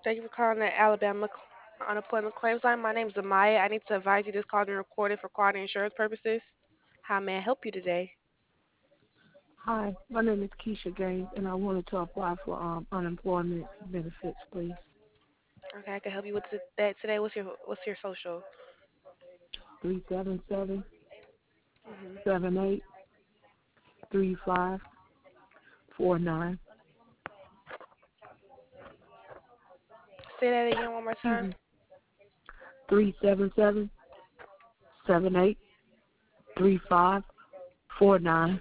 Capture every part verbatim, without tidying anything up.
Thank you for calling the Alabama Cl- Unemployment Claims Line. My name is Amaya. I need to advise you this call is being recorded for quality insurance purposes. How may I help you today? Hi, my name is Keisha Gaines, and I wanted to apply for um, unemployment benefits, please. Okay, I can help you with th- that today. What's your What's your social? Three seven seven hmm seven eight three five four nine. Say that again one more Excuse time. me. Three seven seven seven eight three five four nine.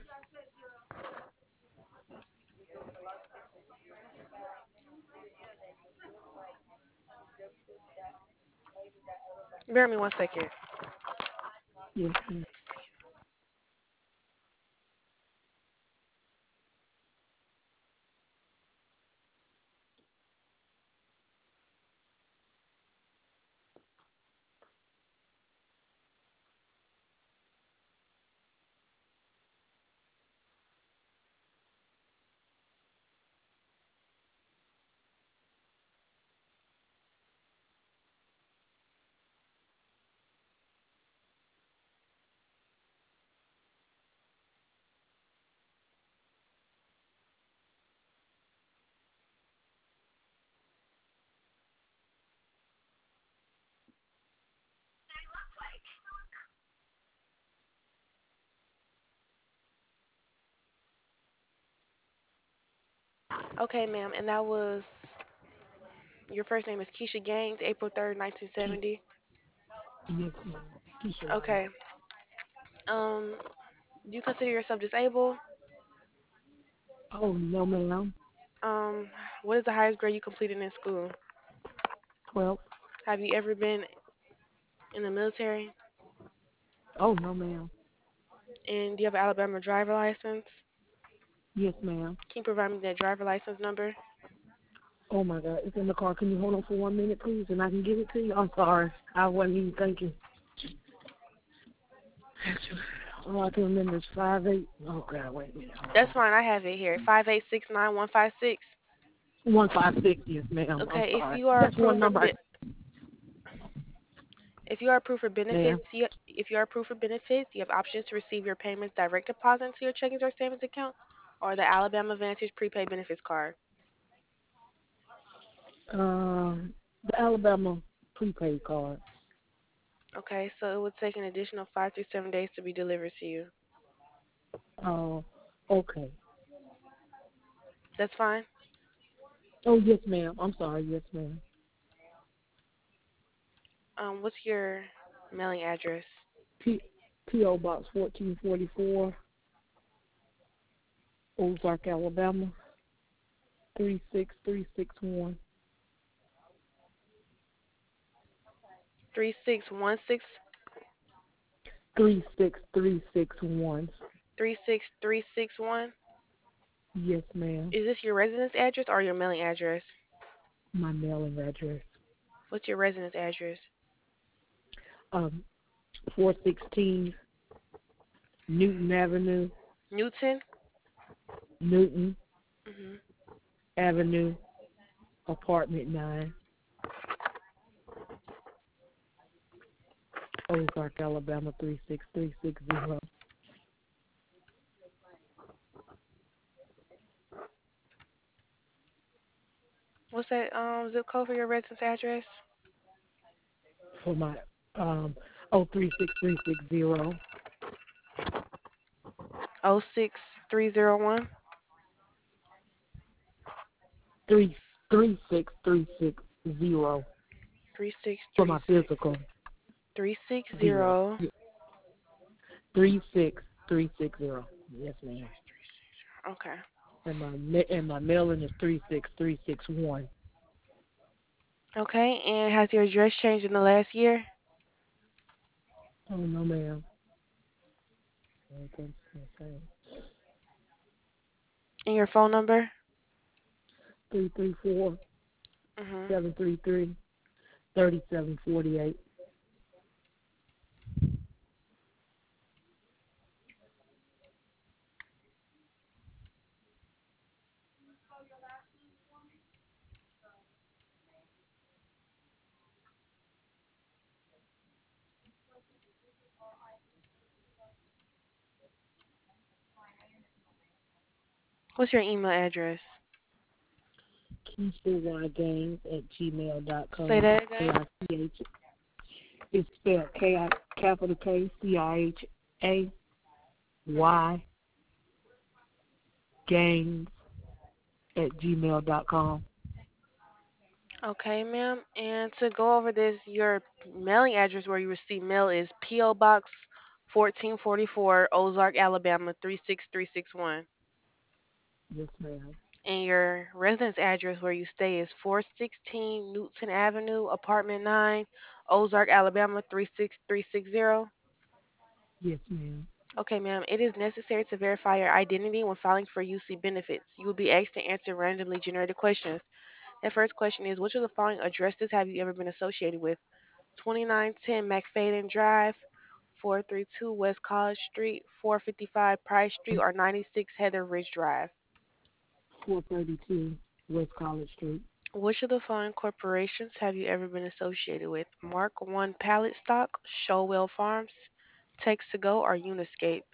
Bear me one second. Yes, ma'am. Okay, ma'am. And that was your first name is Keisha Gaines, April third, nineteen Ke- seventy. yes, ma'am. Keisha Gaines. Okay. Um, do you consider yourself disabled? Oh, no, ma'am. Um, what is the highest grade you completed in school? twelve. Have you ever been in the military? Oh, no, ma'am. And do you have an Alabama driver license? Yes, ma'am. Can you provide me that driver license number? Oh, my God. It's in the car. Can you hold on for one minute, please, and I can give it to you? I'm sorry. I wasn't even thinking. All I can remember is five eight. Oh, God, wait a minute. Hold That's on. fine. I have it here. Five eight six nine one five six. one five six, yes, ma'am. I'm Okay, if sorry. you are That's one approved for number. I, be- if you are approved for ma'am. benefits, you, if you are approved for benefits, you have options to receive your payments direct deposit into your checking or savings account or the Alabama Vantage prepaid benefits card. Um, the Alabama prepaid card. Okay, so it would take an additional five to seven days to be delivered to you. Uh, okay. That's fine. Oh, yes, ma'am. I'm sorry. Yes, ma'am. Um, what's your mailing address? P P O Box fourteen forty-four, Ozark, Alabama three six three six one. Three six one six Three six three six one. three six three six one. Yes, ma'am. Is this your residence address or your mailing address? My mailing address. What's your residence address? Um, four sixteen Newton Avenue, Newton. Newton hmm Avenue, apartment nine, Ozark, Alabama three six three six zero. What's that um zip code for your residence address? For my um oh three six three six zero. Oh six three zero one Three three six three six zero three six for three my six physical three six zero. zero. Yeah, three six three six zero. Yes, ma'am. Okay. And my ma- and my mailing is three six three six one. Okay. And has your address changed in the last year? Oh no, ma'am. Okay, okay. And your phone number? Three three four Mhm. seven three three thirty seven forty eight. What's your email address? Keisha Y Games at gmail dot Say com. that K again. I C H. It's spelled K I capital K C I H A Y Games at gmail dot com. Okay, ma'am. And to go over this, your mailing address where you receive mail is P O. Box fourteen forty-four, Ozark, Alabama three six three six one. Yes, ma'am. And your residence address where you stay is four sixteen Newton Avenue, apartment nine, Ozark, Alabama three six three six zero. Yes, ma'am. Okay, ma'am. It is necessary to verify your identity when filing for U C benefits. You will be asked to answer randomly generated questions. The first question is, which of the following addresses have you ever been associated with? twenty-nine ten McFadden Drive, four thirty-two West College Street, four fifty-five Price Street, or ninety-six Heather Ridge Drive? four thirty-two West College Street. Which of the following corporations have you ever been associated with? Mark one Pallet Stock, Showwell Farms, Text to Go, or Uniscape?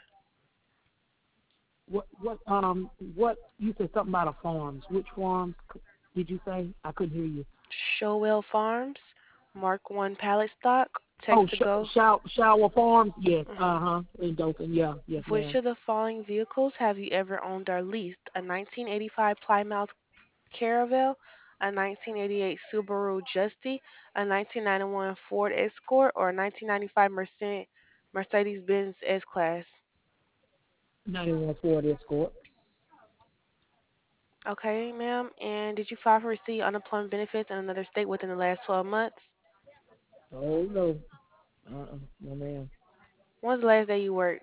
What what um what you said something about a farms? Which farms did you say? I couldn't hear you. Showwell Farms, Mark one Pallet Stock, Text Oh, to sh- Go. shower, shower farms. Yes. Mhm. Uh huh. In Dothan. Yeah. Yes, Which ma'am. of the following vehicles have you ever owned or leased? A nineteen eighty-five Plymouth Caravelle, a nineteen eighty-eight Subaru Justy, a nineteen ninety-one Ford Escort, or a nineteen ninety-five Merce- Mercedes-Benz S-Class? ninety-one Ford Escort. Okay, ma'am. And did you file for receive unemployment benefits in another state within the last twelve months? Oh no. Uh uh No, ma'am. When was the last day you worked?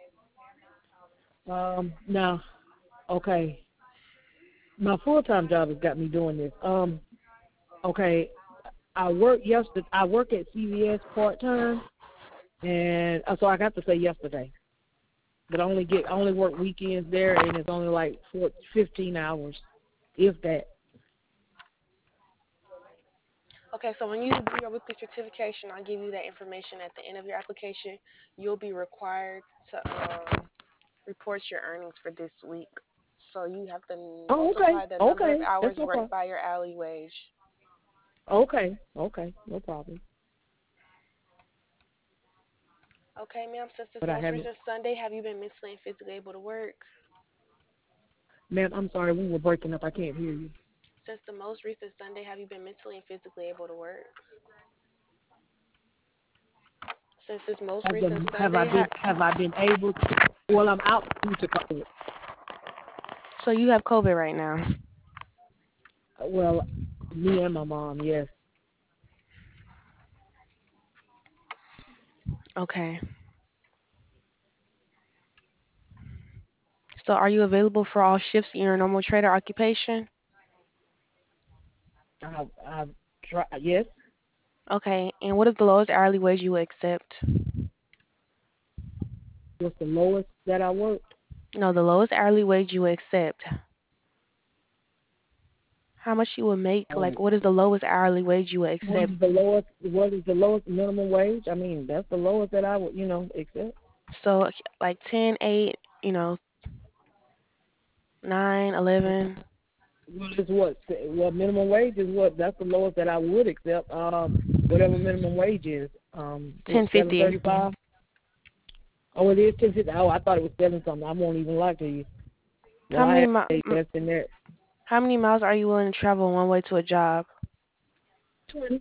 Um. Now, okay. My full time job has got me doing this. Um. Okay. I work yesterday. I work at C V S part time, and uh, so I got to say yesterday. But I only get I only work weekends there, and it's only like four, fifteen hours, if that. Okay, so when you do your weekly certification, I'll give you that information at the end of your application. You'll be required to um, report your earnings for this week. So you have to Oh, okay, multiply the number of okay, hours that's no worked problem. by your hourly wage. Okay, okay, no problem. Okay, ma'am, since this But I most haven't, recent Sunday, have you been mentally and physically able to work? ma'am. I'm sorry, we were breaking up. I can't hear you. Since the most recent Sunday, have you been mentally and physically able to work? Since this most Have recent been, have I Sunday, been ha- have I been able? To, well, I'm out due to COVID. so you have COVID right now. Well, me and my mom, yes. Okay. So are you available for all shifts in your normal trader occupation? I've I've tried. Yes. Okay. And what is the lowest hourly wage you would accept? What's the lowest that I worked? No, the lowest hourly wage you would accept. How much you would make? Um, Like, what is the lowest hourly wage you would what accept? is the lowest? What is the lowest minimum wage? I mean, that's the lowest that I would, you know, accept. So, like ten, eight, you know, nine, eleven, Well, it's what? Well, minimum wage is what? That's the lowest that I would accept. Um, whatever minimum wage is. Um, what ten seven fifty. thirty-five? Oh, it is ten fifty. Oh, I thought it was seven something. I won't even lie to you. Well, How I many have mi- paid m- less than that. how many miles are you willing to travel one way to a job? Twenty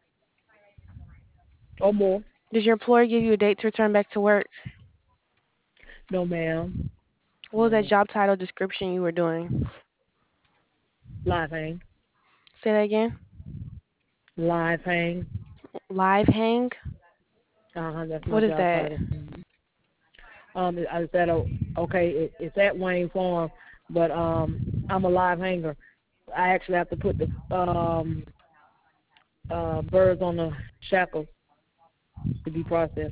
or more. Did your employer give you a date to return back to work? No, ma'am. What was that No. job title description you were doing? Live hang. Say that again. Live hang. Live hang. Uh huh. That's my What is job that? title. Um, I said, oh, okay, it, it's at Wayne Farm, but um, I'm a live hanger. I actually have to put the um uh birds on the shackles to be processed.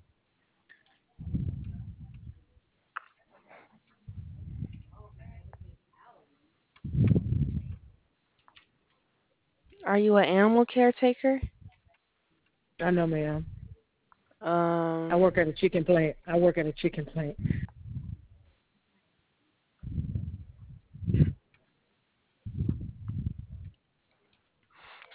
Are you an animal caretaker? I know, ma'am. I Um, work at a chicken plant. I work at a chicken plant.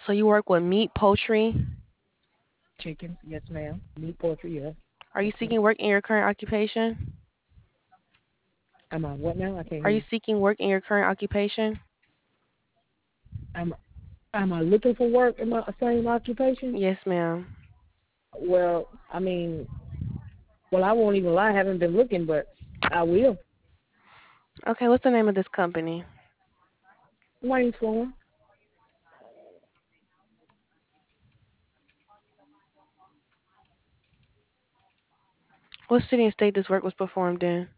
So you work with meat, poultry. Chickens, yes, ma'am. Meat, poultry, yes. Are you Yes, ma'am. seeking work in your current occupation? Am I what now? I can't Are hear you you. seeking work in your current occupation? Am am I looking for work in my same occupation? Yes, ma'am. Well, I mean, well, I won't even lie. I haven't been looking, but I will. Okay, what's the name of this company? Wayne's Farm. What city and state this work was performed in?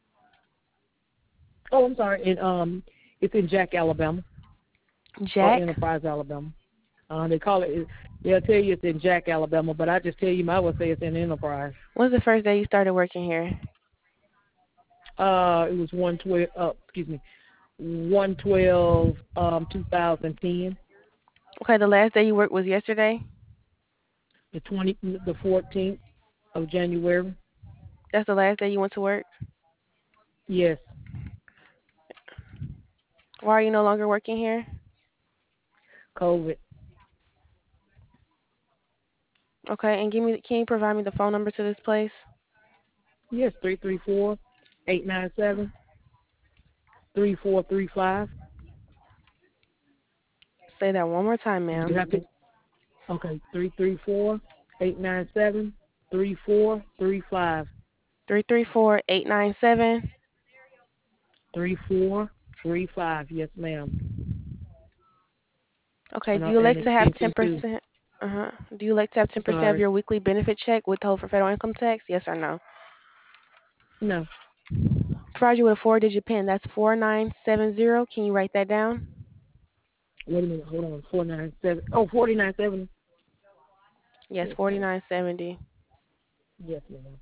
Oh, I'm sorry. It um, it's in Jack, Alabama, or Jack? Enterprise, Alabama. Uh, they call it. They'll tell you it's in Jack, Alabama, but I just tell you, I would say it's in Enterprise. When's the first day you started working here? Uh, it was one twelve. Uh, excuse me, one twelve. Um, two thousand ten. Okay, the last day you worked was yesterday? The twenty, the fourteenth of January. That's the last day you went to work? Yes, Why are you no longer working here? COVID. Okay, and give me can you provide me the phone number to this place? Yes, three three four, eight nine seven, three four three five. Say that one more time, You ma'am. have to. Okay, three three four, eight nine seven, three four three five. Three three four eight nine seven. Three four three five. Yes, ma'am. Okay, And do uh, you and like to have ten extension two. percent? Uh huh. Do you like to have ten percent of Sorry. your weekly benefit check withheld for federal income tax? Yes or no? No. Provide you with a four-digit PIN. That's four nine seven zero. Can you write that down? Wait a minute. Hold on. Four nine seven. Oh, forty nine seventy. Yes, Yes, ma'am. forty-nine seventy. Yes, ma'am.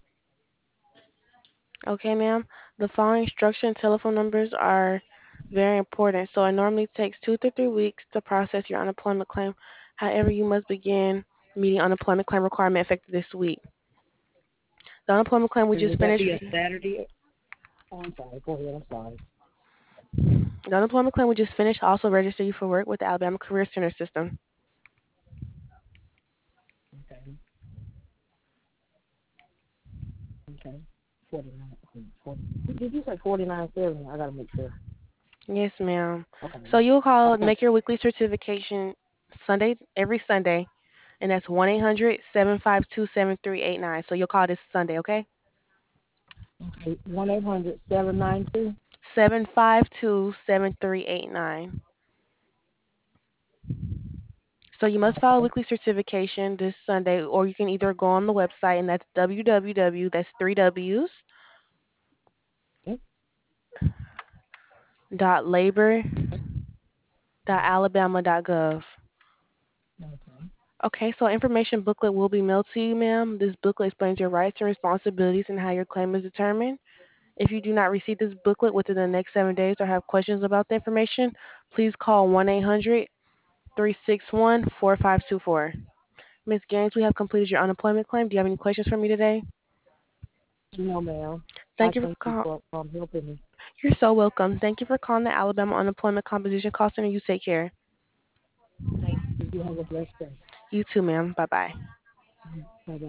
Okay, ma'am. The following instruction and telephone numbers are very important. So it normally takes two to three weeks to process your unemployment claim. However, you must begin meeting unemployment claim requirement effective this week. The unemployment claim we And just would that finished. be a Saturday? Oh, I'm sorry. Go ahead. I'm sorry. The unemployment claim we just finished also register you for work with the Alabama Career Center system. Okay. Okay. Forty nine. Forty. Did you say forty nine seventy? I gotta make sure. Yes, ma'am. Okay. So you'll call, Okay. make your weekly certification Sunday, every Sunday, and that's one eight hundred seven five two seven three eight nine. So you'll call this Sunday, okay? Okay. One eight hundred seven nine two. seven five two seven three eight nine. So you must file a Okay. weekly certification this Sunday, or you can either go on the website, and that's www, that's three W's, Okay. dot labor, Okay. dot alabama, dot gov. Okay. Okay, so information booklet will be mailed to you, ma'am. This booklet explains your rights and responsibilities and how your claim is determined. If you do not receive this booklet within the next seven days or have questions about the information, please call one eight hundred three six one four five two four. Miz Gaines, we have completed your unemployment claim. Do you have any questions for me today? No, ma'am. I Thank you for thank you calling. for um, helping me. You're so welcome. Thank you for calling the Alabama Unemployment Composition Call Center. You take care. Thank you. You have a blessed day. You too, ma'am. Bye bye. Bye bye.